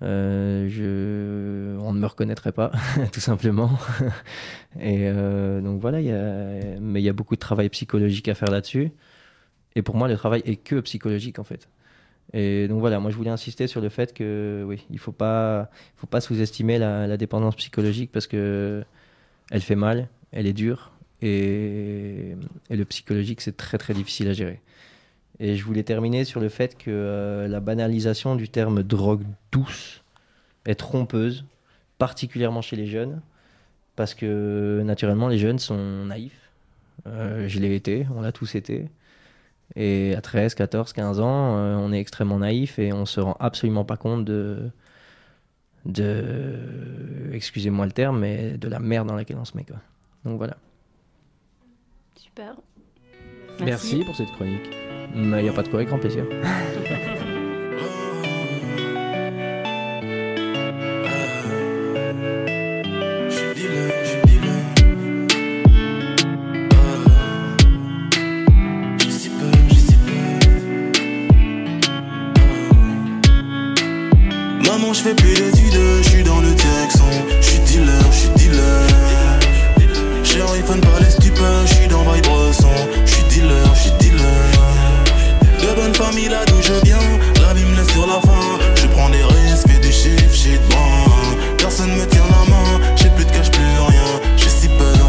on ne me reconnaîtrait pas, tout simplement. Et donc voilà, mais il y a beaucoup de travail psychologique à faire là-dessus. Et pour moi, le travail est que psychologique, en fait. Et donc voilà, moi je voulais insister sur le fait que oui, il faut pas sous-estimer la dépendance psychologique parce que elle fait mal, elle est dure et le psychologique c'est très très difficile à gérer. Et je voulais terminer sur le fait que la banalisation du terme drogue douce est trompeuse, particulièrement chez les jeunes, parce que naturellement les jeunes sont naïfs. Je l'ai été, on l'a tous été. Et à 13, 14, 15 ans, on est extrêmement naïf et on se rend absolument pas compte de excusez-moi le terme, mais de la merde dans laquelle on se met, quoi. Donc voilà. Super. Merci pour cette chronique. Il n'y a pas de quoi, avec grand plaisir. Maman, je fais plus d'études, je suis dans le Texan. Je suis dealer, j'ai un iPhone par les stupeurs, je suis dans Bail Bresson. Je suis dealer, de bonne famille là d'où je viens, la vie me laisse sur la fin. Je prends des risques, fais des chiffres, j'ai de bon. Personne me tient la main, j'ai plus de cash, plus rien. J'ai si peur,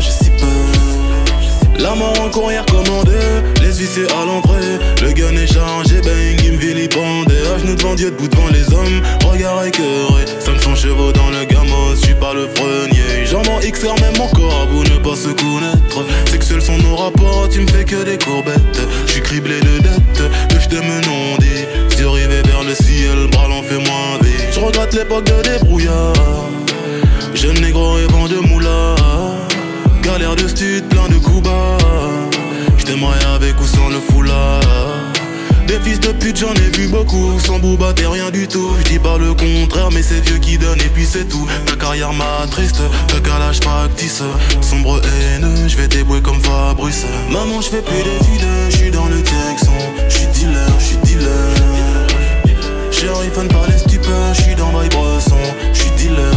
la mort en courrière commandée, les huissiers à l'entrée. Le gun est chargé, bang, il me vilipendait. À genoux devant Dieu, debout devant les hommes, regard écœuré. 500 chevaux dans le gamos, je suis pas le frenier. J'en m'en XR même encore, à vous ne pas se connaître. Sexuels sont nos rapports, tu me fais que des courbettes. Je suis criblé de dettes, que je t'aime non dit. Yeux rivés vers le ciel, bras l'en fait moins vite. Je regrette l'époque de débrouillard, jeune négro rêvant de moula. Galère de stud, plein de coups bas. J't'aimerais avec ou sans le foulard. Des fils de pute j'en ai vu beaucoup. Sans booba t'es rien du tout. J'dis pas le contraire mais c'est Dieu qui donne et puis c'est tout. Ta carrière m'a triste, ta calage factice. Sombre haineux, j'vais débouer comme Fabrice. Maman j'fais plus d'études, j'suis dans le Texan. J'suis dealer, j'ai un iPhone par les stupeurs, j'suis dans Bail Bresson. J'suis dealer,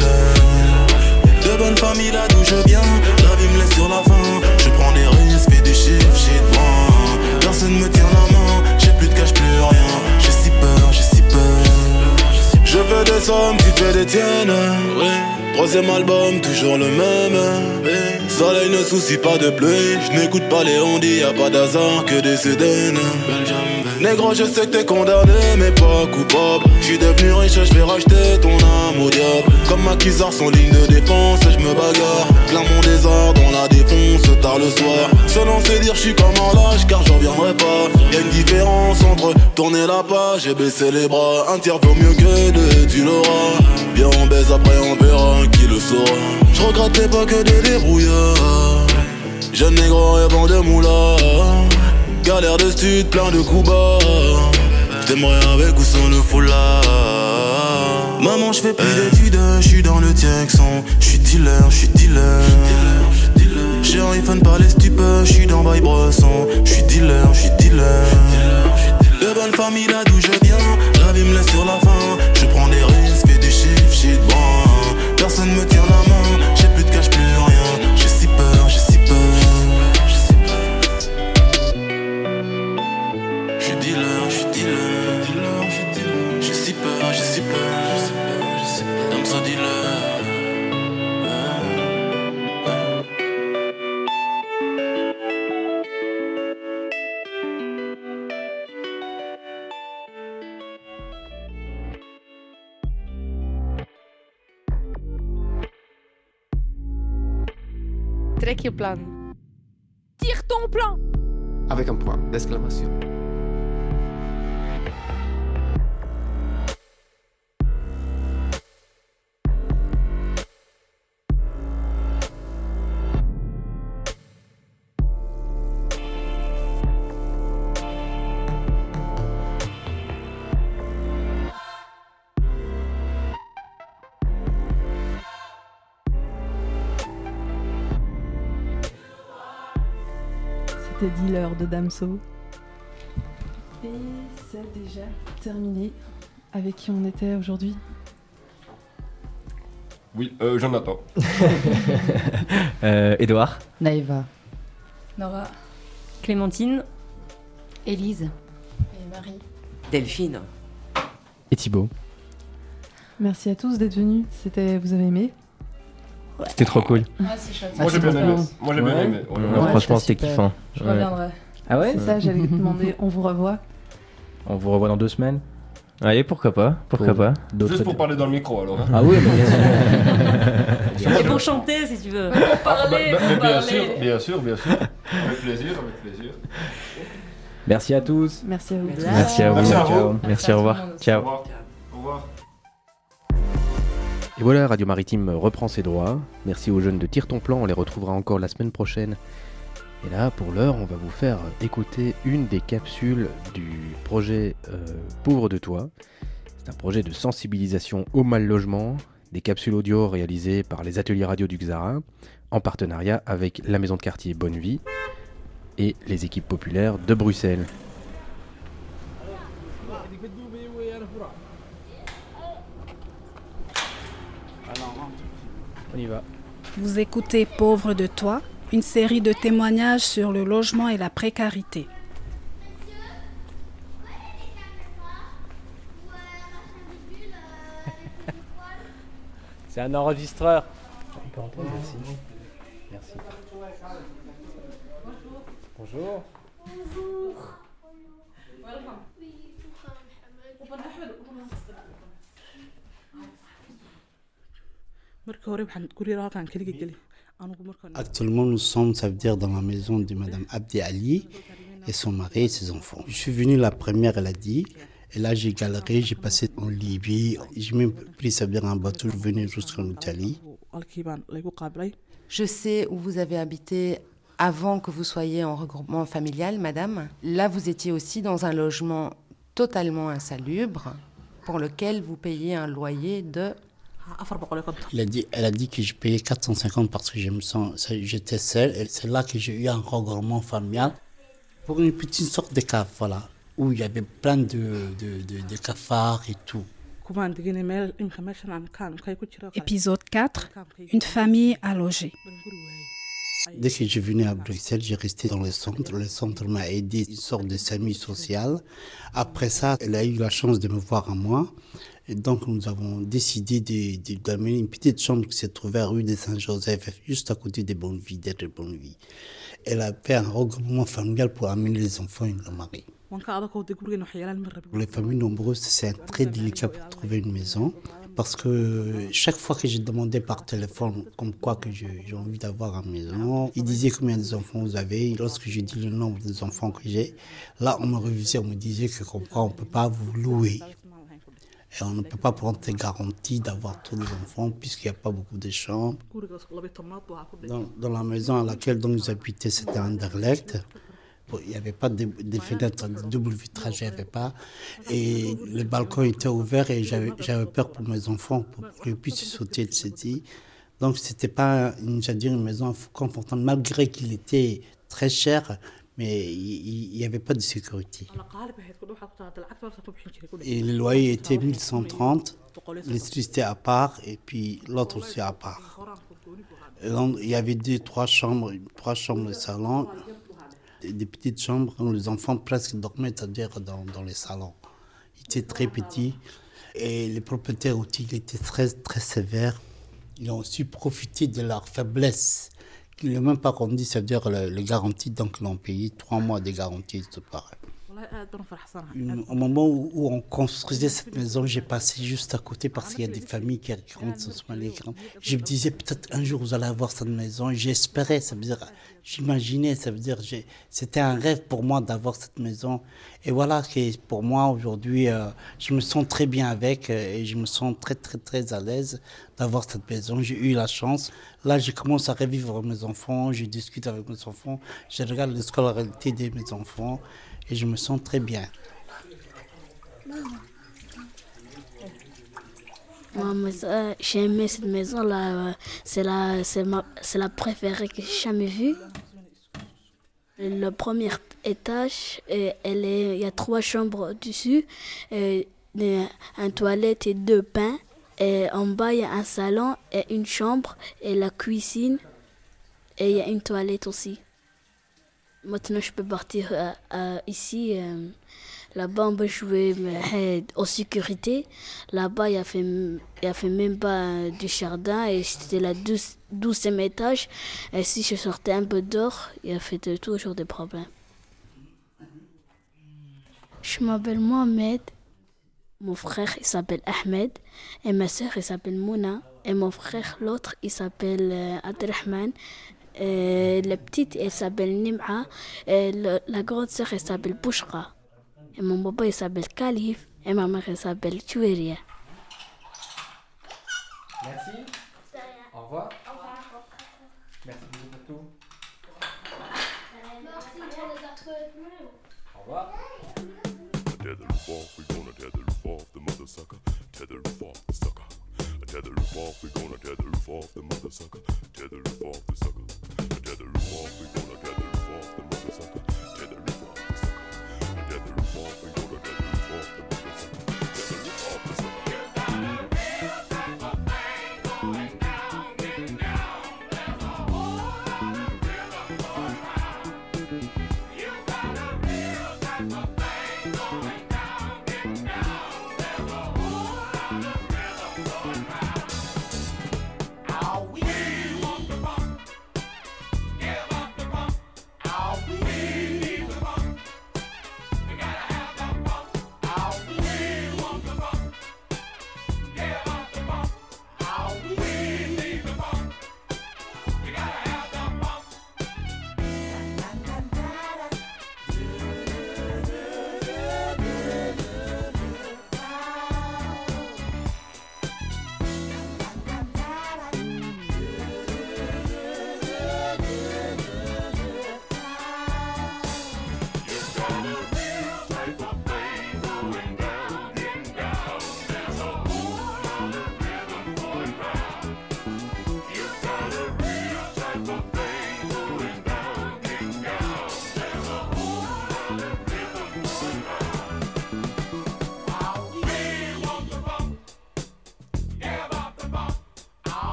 de bonne famille là d'où je viens, la vie me laisse sur la fin. Je prends des risques, fais des chiffres, j'ai de bon. Personne me tient la main, j'ai plus de cash, plus rien. J'ai si peur. Je fais des sommes, tu fais des tiennes. Oui. Troisième album, toujours le même. Oui. Soleil ne soucie pas de pluie, je n'écoute pas les ondits, y'a pas d'hasard que des Cédènes. Négro, je sais que t'es condamné, mais pas coupable. J'suis devenu riche, je vais racheter ton âme au diable. Comme Maquisard, son ligne de défense, je me bagarre. Clame mon désordre, on la défonce tard le soir. Selon ses dires, j'suis comme en lâche, car j'en reviendrai pas. Y'a une différence entre tourner la page et baisser les bras. Un tiers vaut mieux que deux, tu l'auras. Bien on baise, après on verra qui le saura. J'regrette l'époque des débrouillards. Jeune négro rêvant de moula. Galère de stud, plein de coups bas. J't'aimerais avec ou sans le foulard. Maman j'fais plus d'études, j'suis dans le Texan. J'suis dealer, j'ai un iPhone par les stupeurs, j'suis dans Bail Bresson. J'suis dealer, de bonne famille là d'où je viens, la vie me laisse sur la fin. Je prends des risques, fais des chiffres, j'ai de bon. Personne me tient la main, j'ai plus de cash, plus rien. J'ai si peur. J'ai si peur. Comme ça dis-le. Trek je plan. Tire ton plan. Avec un point d'exclamation. C'était Dealer de Damso. Et c'est déjà terminé. Avec qui on était aujourd'hui? Oui, Jonathan. Edouard. Naïva. Nora. Clémentine. Élise. Et Marie. Delphine. Et Thibaut. Merci à tous d'être venus. Vous avez aimé? C'était trop cool. Ah, c'est chouette. Moi j'ai bien aimé. Moi j'ai bien aimé. Franchement, c'était kiffant. Je reviendrai. Ah ouais? C'est ça, j'allais te demander. On vous revoit. On vous revoit dans 2 semaines. Allez, pourquoi pas? Pourquoi pas? Juste pour parler dans le micro alors. Ah oui, mais bien sûr. Et pour chanter si tu veux. Pour parler, pour parler. Bien sûr. Avec plaisir. Merci à tous. Merci à vous. Merci à vous. Merci à vous. Merci, au revoir. Ciao. Au revoir. Et voilà, Radio Maritime reprend ses droits. Merci aux jeunes de Tire ton plan, on les retrouvera encore la semaine prochaine. Et là, pour l'heure, on va vous faire écouter une des capsules du projet Pauvre de toi. C'est un projet de sensibilisation au mal logement, des capsules audio réalisées par les ateliers radio du Xara, en partenariat avec la maison de quartier Bonne Vie et les équipes populaires de Bruxelles. On y va. Vous écoutez Pauvre de toi, une série de témoignages sur le logement et la précarité. C'est un enregistreur. On peut entendre, merci. Bonjour. Actuellement, nous sommes, ça veut dire, dans la maison de Madame Abdi Ali et son mari et ses enfants. Je suis venu la première, elle a dit, et là j'ai galéré, j'ai passé en Libye, j'ai même pris, ça veut dire, un bateau, je venais jusqu'en Italie. Je sais où vous avez habité avant que vous soyez en regroupement familial, madame. Là, vous étiez aussi dans un logement totalement insalubre pour lequel vous payez un loyer de... Elle a dit que je payais 450 parce que j'étais seule. Et c'est là que j'ai eu un regroupement familial pour une petite sorte de cave, voilà, où il y avait plein de cafards et tout. Épisode 4. Une famille à loger. Dès que je venais à Bruxelles, j'ai resté dans le centre. Le centre m'a aidé, une sorte de famille sociale. Après ça, elle a eu la chance de me voir à moi. Et donc, nous avons décidé d'amener une petite chambre qui se trouvait à rue de Saint-Joseph, juste à côté de Bonnevie, d'être Bonnevie. Elle a fait un regroupement familial pour amener les enfants et le mari. Pour les familles nombreuses, c'est très délicat pour trouver une maison. Parce que chaque fois que j'ai demandé par téléphone comme quoi que j'ai envie d'avoir une maison, ils disaient combien d'enfants vous avez. Lorsque j'ai dit le nombre des enfants que j'ai, là on me revisait, on me disait que on ne peut pas vous louer. Et on ne peut pas prendre des garanties d'avoir tous les enfants puisqu'il n'y a pas beaucoup de chambres. Dans la maison à laquelle nous habitaient, c'était un Anderlecht. Il n'y avait pas de fenêtres, de double vitrage, il n'y avait pas. Et le balcon était ouvert et j'avais peur pour mes enfants, pour qu'ils puissent sauter de cette île. Donc, ce n'était pas une maison confortable, malgré qu'il était très cher, mais il n'y avait pas de sécurité. Et le loyer était 1130, l'électricité à part et puis l'autre aussi à part. Et donc, il y avait trois chambres de salon. Des petites chambres où les enfants presque dormaient, c'est-à-dire dans les salons. Ils étaient très petits et les propriétaires aussi ils étaient très, très sévères. Ils ont aussi profité de leur faiblesse. Ils n'ont même pas rendu, c'est-à-dire les garanties, donc ils l'ont payé 3 mois de garantie, tout pareil. Au moment où on construisait cette maison, j'ai passé juste à côté parce qu'il y a des familles qui rentrent sur les grands. Je me disais peut-être un jour vous allez avoir cette maison. J'espérais, ça veut dire, j'imaginais, ça veut dire, c'était un rêve pour moi d'avoir cette maison. Et voilà que pour moi aujourd'hui, je me sens très bien avec et je me sens très très très à l'aise d'avoir cette maison. J'ai eu la chance. Là, je commence à revivre mes enfants, je discute avec mes enfants, je regarde la scolarité de mes enfants. Et je me sens très bien. J'ai aimé cette maison-là. C'est la préférée que j'ai jamais vue. Le premier étage, il y a 3 chambres dessus, une toilette et 2 bains. Et en bas, il y a un salon et une chambre et la cuisine. Et il y a une toilette aussi. Maintenant, je peux partir ici. Là-bas, on peut jouer en sécurité. Là-bas, il y a fait même pas du jardin. Et c'était la 12e étage. Et si je sortais un peu dehors, il y a fait toujours des problèmes. Je m'appelle Mohamed. Mon frère, il s'appelle Ahmed. Et ma sœur, elle s'appelle Mouna. Et mon frère, l'autre, il s'appelle Abdelrahman. La petite, elle s'appelle Nim'a. Et la grande sœur, elle s'appelle Bouchra. Et mon papa, il s'appelle Khalif. Et ma mère, elle s'appelle Choueria. Merci. Au revoir. Merci beaucoup pour tout. Au revoir. Tether roof off, we gonna tether roof off the mother sucker. Tether roof off the sucker. Tether roof off, we gonna tether roof off the mother sucker. Tether roof off the sucker. Tether roof off, we gonna tether roof off the mother sucker. Tether roof off the sucker. Tether roof off, we gonna tether roof off the mother sucker. Tether roof off the sucker. We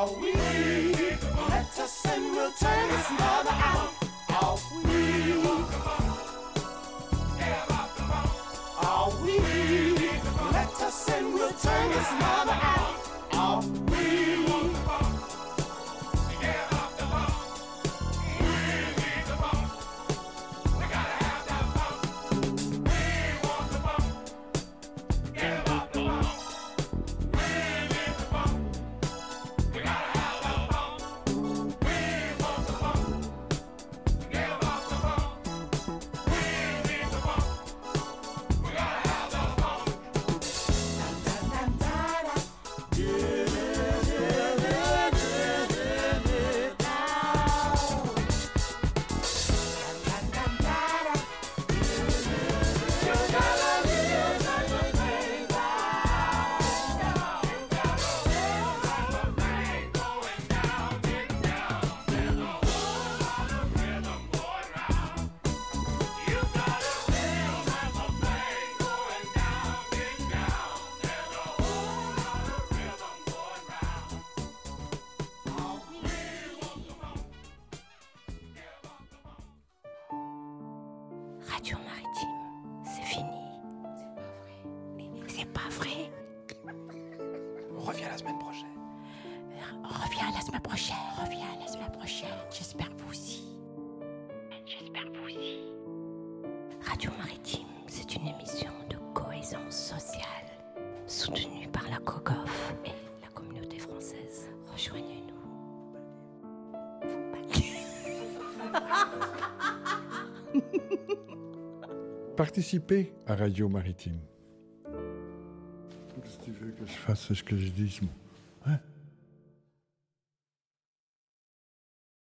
Are we? Let us and we'll turn this mother out. Are we? Are we? Let us and we'll turn this mother out. Are we? Radio Maritime, c'est fini. C'est pas vrai. On revient la semaine prochaine. Reviens la semaine prochaine. Reviens la semaine prochaine. J'espère que vous aussi. J'espère que vous aussi. Radio Maritime, c'est une émission de cohésion sociale, soutenue par la COGOF et la communauté française. Rejoignez-nous. Participez à Radio Maritime. Qu'est-ce que tu veux que je fasse ce que je dis, moi, hein?